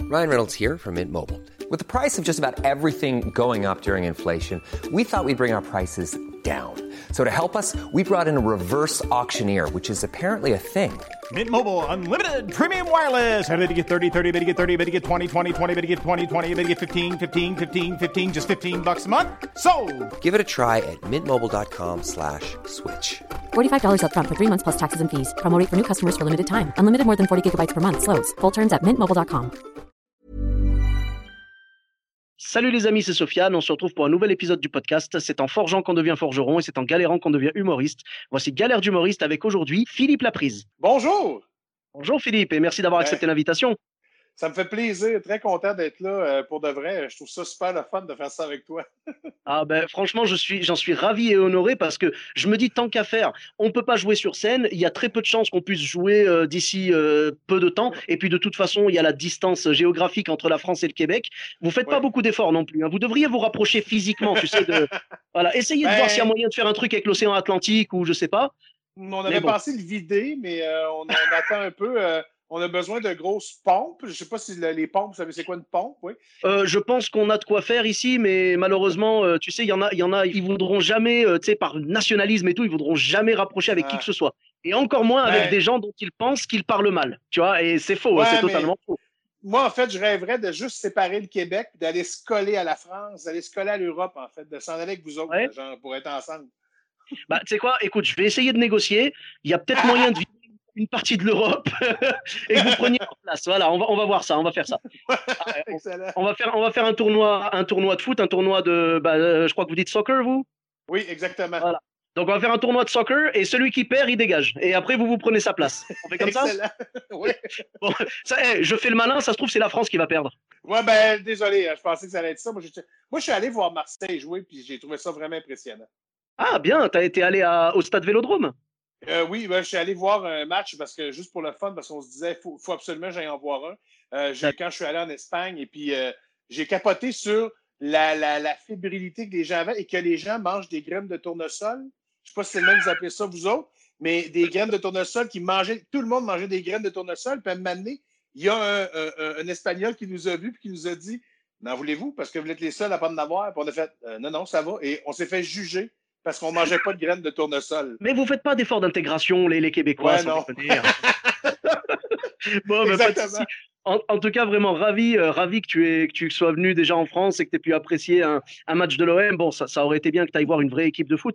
Ryan Reynolds here from Mint Mobile. With the price of just about everything going up during inflation, we thought we'd bring our prices down. So to help us, we brought in a reverse auctioneer, which is apparently a thing. Mint Mobile Unlimited Premium Wireless. How to get 30, 30, bit to get 30, bit to get 20, 20, 20, bit to get 20, 20, bit to get 15, 15, 15, 15, just $15 a month? Sold! Give it a try at mintmobile.com/switch. $45 up front for 3 months plus taxes and fees. Promo rate for new customers for limited time. Unlimited more than 40 gigabytes per month. Slows full terms at mintmobile.com. Salut les amis, c'est Sofiane. On se retrouve pour un nouvel épisode du podcast. C'est en forgeant qu'on devient forgeron et c'est en galérant qu'on devient humoriste. Voici Galère d'humoriste avec aujourd'hui Philippe Laprise. Bonjour! Bonjour Philippe et merci d'avoir accepté l'invitation. Ça me fait plaisir, très content d'être là pour de vrai. Je trouve ça super le fun de faire ça avec toi. Ah ben franchement, j'en suis ravi et honoré parce que je me dis tant qu'à faire, on peut pas jouer sur scène, il y a très peu de chances qu'on puisse jouer d'ici peu de temps et puis de toute façon, il y a la distance géographique entre la France et le Québec. Vous faites pas beaucoup d'efforts non plus, hein. Vous devriez vous rapprocher physiquement, tu sais voilà, essayez de voir s'il y a moyen de faire un truc avec l'océan Atlantique ou je sais pas. On avait pensé le vider, mais on attend un peu. On a besoin de grosses pompes. Je ne sais pas si les pompes, vous savez c'est quoi une pompe, oui? Je pense qu'on a de quoi faire ici, mais malheureusement, tu sais, il y en a, ils voudront jamais, tu sais, par nationalisme et tout, ils voudront jamais rapprocher avec qui que ce soit. Et encore moins avec des gens dont ils pensent qu'ils parlent mal, tu vois, et c'est faux, c'est totalement faux. Moi, en fait, je rêverais de juste séparer le Québec, d'aller se coller à la France, d'aller se coller à l'Europe, en fait, de s'en aller avec vous autres, genre, pour être ensemble. Bah, tu sais quoi, écoute, je vais essayer de négocier. Il y a peut-être moyen de vivre une partie de l'Europe et que vous preniez en place. Voilà, on va voir ça, on va faire ça. On va faire un tournoi de foot, un tournoi de, je crois que vous dites soccer, vous? Oui, exactement. Voilà. Donc on va faire un tournoi de soccer et celui qui perd, il dégage. Et après, vous prenez sa place. On fait comme ça? Oui. Bon, je fais le malin, ça se trouve, c'est la France qui va perdre. Ouais, désolé, je pensais que ça allait être ça. Moi, je suis allé voir Marseille jouer puis j'ai trouvé ça vraiment impressionnant. Ah, bien, t'as été allé au stade Vélodrome? Oui, je suis allé voir un match parce que juste pour le fun, parce qu'on se disait faut absolument que j'aille en voir un. Quand je suis allé en Espagne et puis j'ai capoté sur la fébrilité que les gens avaient et que les gens mangent des graines de tournesol. Je ne sais pas si c'est le même que vous appelez ça vous autres, mais des graines de tournesol tout le monde mangeait des graines de tournesol. Puis à un moment donné, il y a un Espagnol qui nous a vus et qui nous a dit n'en voulez-vous parce que vous êtes les seuls à ne pas en avoir. Puis on a fait non, ça va. Et on s'est fait juger. Parce qu'on ne mangeait pas de graines de tournesol. Mais vous ne faites pas d'efforts d'intégration, les Québécois, sans déconner. Bon, pas de souci. En tout cas, vraiment ravi que tu sois venu déjà en France et que tu aies pu apprécier un match de l'OM. Bon, ça aurait été bien que tu ailles voir une vraie équipe de foot.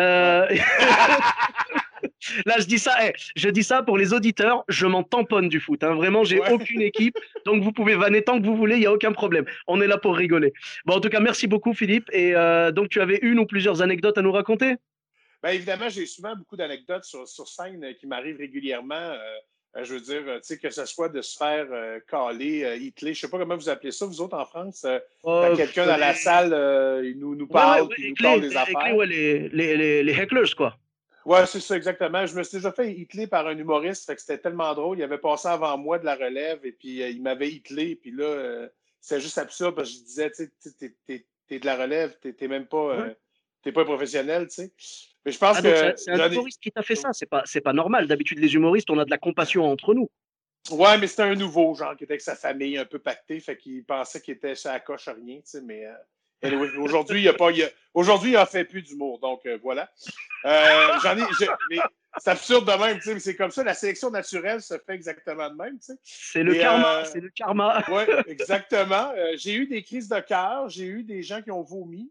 Là, je dis ça pour les auditeurs, je m'en tamponne du foot. Hein. Vraiment, j'ai aucune équipe, donc vous pouvez vanner tant que vous voulez, il n'y a aucun problème. On est là pour rigoler. Bon, en tout cas, merci beaucoup, Philippe. Et donc, tu avais une ou plusieurs anecdotes à nous raconter? Évidemment, j'ai souvent beaucoup d'anecdotes sur scène qui m'arrivent régulièrement. Je veux dire, tu sais, que ce soit de se faire caler, hitler, je ne sais pas comment vous appelez ça, vous autres en France, quand quelqu'un dans la salle, il nous parle, il nous parle des affaires. Les hecklers, quoi. Ouais, c'est ça, exactement. Je me suis déjà fait hitler par un humoriste, fait que c'était tellement drôle. Il avait passé avant moi de la relève et puis il m'avait hitlé. Puis là, c'est juste absurde parce que je disais, tu sais, t'es de la relève, t'es même pas, t'es pas un professionnel, tu sais. Mais je pense que c'est un humoriste qui t'a fait ça. C'est pas normal. D'habitude, les humoristes, on a de la compassion entre nous. Ouais, mais c'était un nouveau, genre, qui était avec sa famille un peu pacté, fait qu'il pensait qu'il était sur la coche à rien, tu sais, mais anyway, aujourd'hui, il a fait plus d'humour, donc voilà. Mais c'est absurde de même, tu sais, mais c'est comme ça, la sélection naturelle se fait exactement de même, tu sais. C'est le karma, c'est le karma. Oui, exactement. J'ai eu des crises de cœur, j'ai eu des gens qui ont vomi.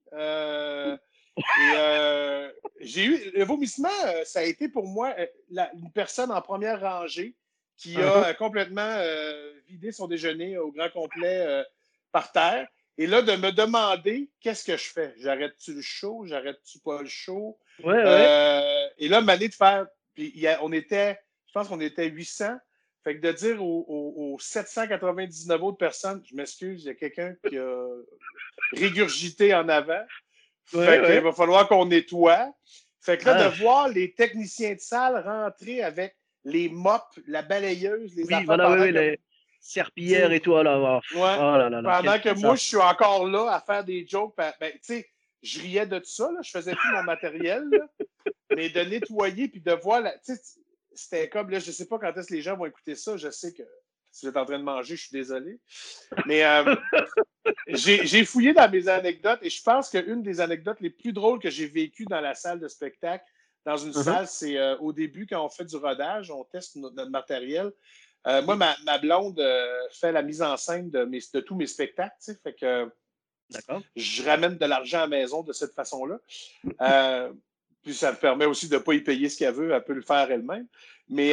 J'ai eu le vomissement, ça a été pour moi une personne en première rangée qui a complètement vidé son déjeuner au grand complet par terre. Et là, de me demander qu'est-ce que je fais? J'arrête-tu le show? J'arrête-tu pas le show? Et là, m'aller de faire. Puis je pense qu'on était 800. Fait que de dire aux 799 autres personnes, je m'excuse, il y a quelqu'un qui a régurgité en avant. Fait qu'il va falloir qu'on nettoie. Fait que là, de voir les techniciens de salle rentrer avec les mops, la balayeuse, les affaires. Les serpillères et tout. Là, pendant que moi, je suis encore là à faire des jokes. Tu sais, je riais de tout ça. Là, je faisais tout mon matériel. Là, mais de nettoyer puis de voir... c'était comme... Là, je sais pas quand est-ce que les gens vont écouter ça. Je sais que Si vous êtes en train de manger, je suis désolé. Mais j'ai fouillé dans mes anecdotes et je pense qu'une des anecdotes les plus drôles que j'ai vécues dans la salle de spectacle, dans une salle, c'est au début, quand on fait du rodage, on teste notre matériel. Moi, ma blonde fait la mise en scène de tous mes spectacles, tu sais, fait que D'accord. je ramène de l'argent à la maison de cette façon-là. Puis ça me permet aussi de ne pas y payer ce qu'elle veut, elle peut le faire elle-même. Mais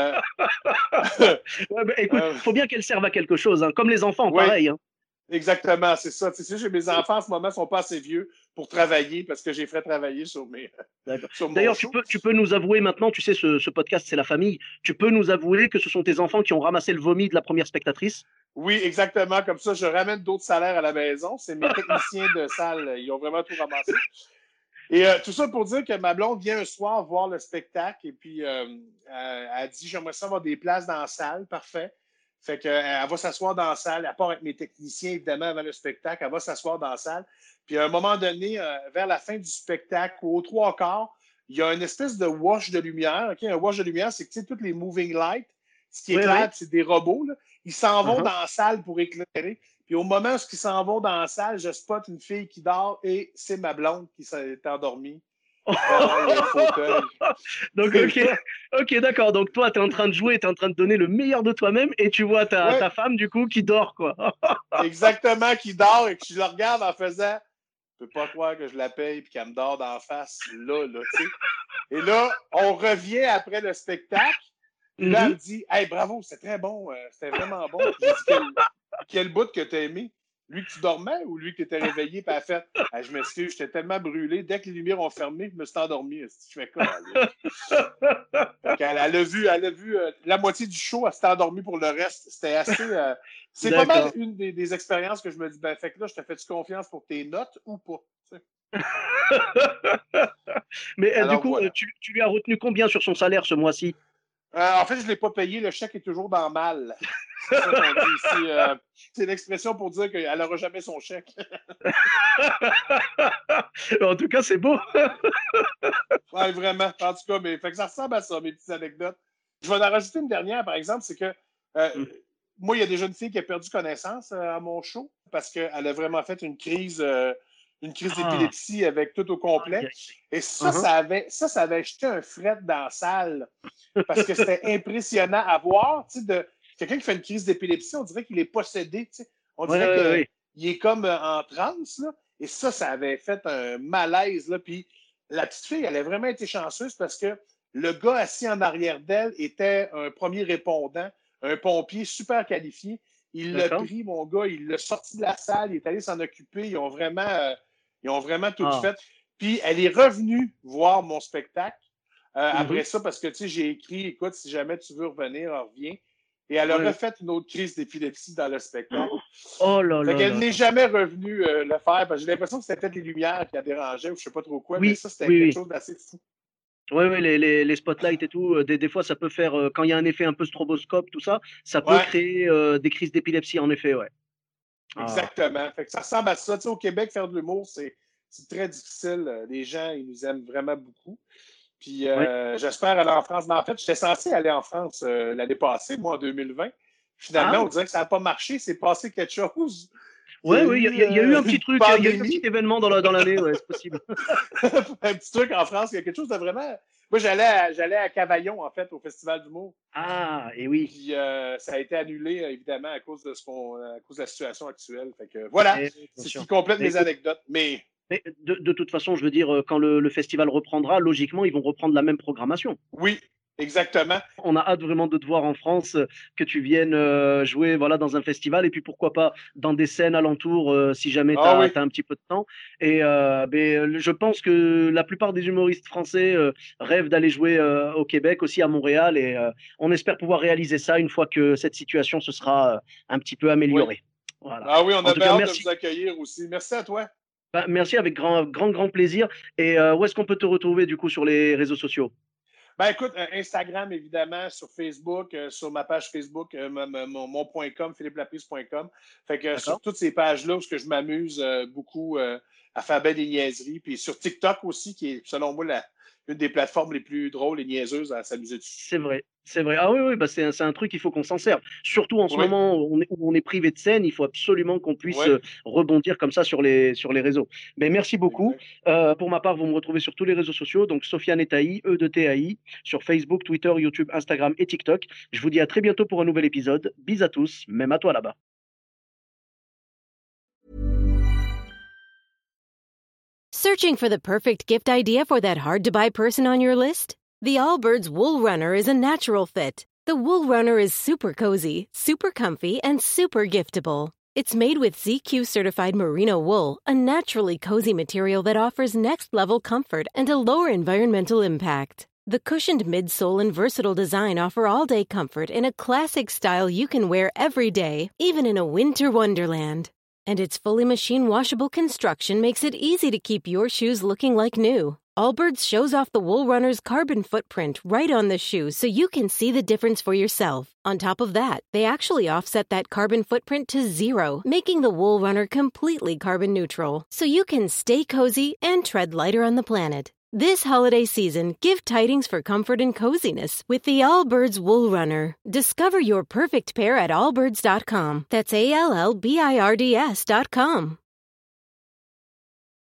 Ouais, écoute, faut bien qu'elle serve à quelque chose, hein. Comme les enfants, oui, pareil, hein. exactement, c'est ça. Tu sais, mes enfants en ce moment ne sont pas assez vieux pour travailler parce que j'ai fait travailler sur sur mon D'ailleurs, show. tu peux nous avouer maintenant, tu sais, ce podcast, c'est la famille. Tu peux nous avouer que ce sont tes enfants qui ont ramassé le vomi de la première spectatrice? Oui, exactement. Comme ça, je ramène d'autres salaires à la maison. C'est mes techniciens de salle. Ils ont vraiment tout ramassé. Et tout ça pour dire que ma blonde vient un soir voir le spectacle et puis elle dit j'aimerais ça avoir des places dans la salle. Parfait. Fait qu'elle va s'asseoir dans la salle, à part avec mes techniciens, évidemment, avant le spectacle, elle va s'asseoir dans la salle. Puis à un moment donné, vers la fin du spectacle, ou aux trois quarts, il y a une espèce de wash de lumière. Okay? Un wash de lumière, c'est que tu sais, toutes les moving lights, ce qui éclaire, c'est des robots. Là. Ils s'en vont dans la salle pour éclairer. Puis au moment où ils s'en vont dans la salle, je spot une fille qui dort et c'est ma blonde qui s'est endormie dans le fauteuil. Donc, ok, d'accord. Donc, toi, tu es en train de jouer, tu es en train de donner le meilleur de toi-même et tu vois ta femme, du coup, qui dort, quoi. Exactement, qui dort et que je le regarde en faisant je peux pas croire que je la paye et qu'elle me dort d'en face, là, tu sais. Et là, on revient après le spectacle. Puis là, elle me dit hey, bravo, c'était très bon, c'était vraiment bon. J'ai dit quel bout que tu as aimé? Lui que tu dormais ou lui que tu étais réveillé? Puis elle a fait hey, je m'excuse, j'étais tellement brûlé. Dès que les lumières ont fermé, je me suis endormi. Je fais quoi? Elle a vu la moitié du show, elle s'était endormie pour le reste. C'était assez. C'est pas mal une des expériences que je me dis ben, fait que là, je te fais-tu confiance pour tes notes ou pas? Mais alors, du coup, voilà. tu lui as retenu combien sur son salaire ce mois-ci? En fait, je ne l'ai pas payé. Le chèque est toujours dans mal. C'est ça qu'on dit ici. C'est l'expression pour dire qu'elle n'aura jamais son chèque. En tout cas, c'est beau. Oui, vraiment. En tout cas, mais fait que ça ressemble à ça, mes petites anecdotes. Je vais en rajouter une dernière, par exemple, c'est que moi, il y a déjà une fille qui a perdu connaissance à mon show parce qu'elle a vraiment fait une crise d'épilepsie avec tout au complet. Et ça, ça avait jeté un fret dans la salle parce que c'était impressionnant à voir. Tu sais, quelqu'un qui fait une crise d'épilepsie, on dirait qu'il est possédé. Tu sais. On dirait qu'il est comme en transe. Là. Et ça avait fait un malaise. Là. Puis la petite fille, elle a vraiment été chanceuse parce que le gars assis en arrière d'elle était un premier répondant, un pompier super qualifié. Il l'a pris, mon gars, il l'a sorti de la salle, il est allé s'en occuper. Ils ont vraiment tout fait. Puis elle est revenue voir mon spectacle après ça parce que, tu sais, j'ai écrit, écoute, si jamais tu veux revenir, reviens. Et elle a refait une autre crise d'épilepsie dans le spectacle. Oh là là. Fait qu'elle n'est jamais revenue le faire parce que j'ai l'impression que c'était peut-être les lumières qui la dérangeaient ou je ne sais pas trop quoi, mais ça, c'était quelque chose d'assez fou. Oui, les spotlights et tout, des fois, ça peut faire, quand il y a un effet un peu stroboscope, tout ça, ça peut créer des crises d'épilepsie, en effet, ouais. Exactement. Fait que ça ressemble à ça. Tu sais, au Québec, faire de l'humour, c'est très difficile. Les gens, ils nous aiment vraiment beaucoup. Puis j'espère aller en France. Mais en fait, j'étais censé aller en France l'année passée, moi, en 2020. Finalement, on dirait que ça n'a pas marché. C'est passé quelque chose. Oui, il y a eu un petit truc, il y a eu un petit événement dans l'année, ouais, c'est possible. Un petit truc en France, il y a quelque chose de vraiment. Moi, j'allais à Cavaillon, en fait, au Festival d'humour. Ah, et oui. Puis ça a été annulé, évidemment, à cause de la situation actuelle. Fait que voilà, c'est ce qui complète mes anecdotes. Mais de toute façon, je veux dire, quand le festival reprendra, logiquement, ils vont reprendre la même programmation. Oui. Exactement. On a hâte vraiment de te voir en France, que tu viennes jouer dans un festival et puis pourquoi pas dans des scènes alentours si jamais tu as un petit peu de temps. Et je pense que la plupart des humoristes français rêvent d'aller jouer au Québec, aussi à Montréal et on espère pouvoir réaliser ça une fois que cette situation se sera un petit peu améliorée. Oui. Voilà. Ah oui, on a hâte de vous accueillir aussi. Merci à toi. Merci, avec grand plaisir. Et où est-ce qu'on peut te retrouver du coup sur les réseaux sociaux? Ben écoute, Instagram, évidemment, sur Facebook, sur ma page Facebook, mon .com, philippelaprise.com. Fait que sur toutes ces pages-là, où je m'amuse beaucoup à faire belle des niaiseries. Puis sur TikTok aussi, qui est, selon moi, une des plateformes les plus drôles et niaiseuses à s'amuser dessus. C'est vrai. C'est vrai. Ah oui, oui, bah c'est un truc, il faut qu'on s'en serve. Surtout en ce Oui, moment où on est privé de scène, il faut absolument qu'on puisse oui, rebondir comme ça sur les réseaux. Mais merci beaucoup. exact. Pour ma part, vous me retrouvez sur tous les réseaux sociaux, donc Sofiane Etaï, E de TAI, sur Facebook, Twitter, YouTube, Instagram et TikTok. Je vous dis à très bientôt pour un nouvel épisode. Bis à tous, même à toi là-bas. Searching for the perfect gift idea for that hard-to-buy person on your list? The Allbirds Wool Runner is a natural fit. The Wool Runner is super cozy, super comfy, and super giftable. It's made with ZQ-certified merino wool, a naturally cozy material that offers next-level comfort and a lower environmental impact. The cushioned midsole and versatile design offer all-day comfort in a classic style you can wear every day, even in a winter wonderland. And its fully machine-washable construction makes it easy to keep your shoes looking like new. Allbirds shows off the Wool Runner's carbon footprint right on the shoe so you can see the difference for yourself. On top of that, they actually offset that carbon footprint to 0, making the Wool Runner completely carbon neutral, so you can stay cozy and tread lighter on the planet. This holiday season, give tidings for comfort and coziness with the Allbirds Wool Runner. Discover your perfect pair at allbirds.com. That's ALLBIRDS.com.